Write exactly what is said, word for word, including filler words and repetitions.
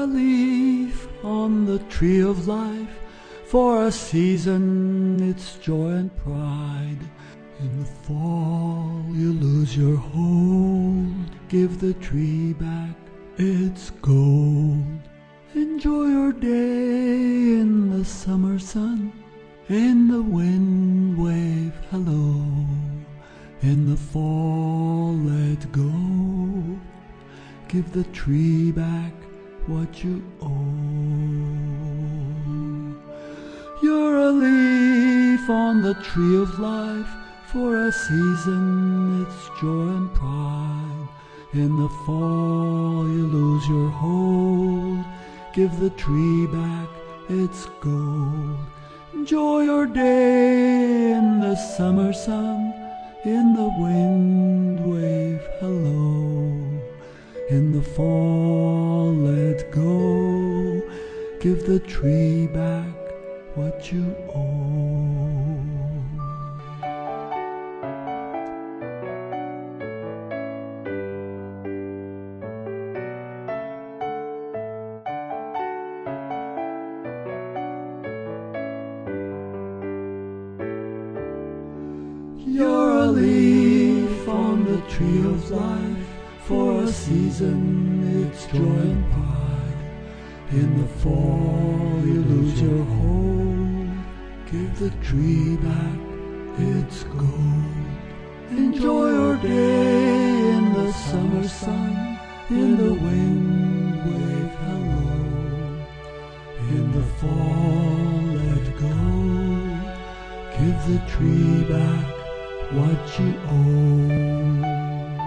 a leaf on the tree of life. For a season it's joy and pride. In the fall you lose your hold. Give the tree back its gold. Enjoy your day in the summer sun. In the wind wave hello. In the fall let go. Give the tree back what you owe. You're a leaf on the tree of life. For a season it's joy and pride. In the fall you lose your hold. Give the tree back its gold. Enjoy your day in the summer sun. In the wind wave hello. In the fall let go. Give the tree back what you owe. You're a leaf on the tree of life. For a season it's joy and pride. In the fall you lose your hold. Give the tree back its gold. Enjoy your day in the summer sun. In the wind wave hello. In the fall let go. Give the tree back what you owe.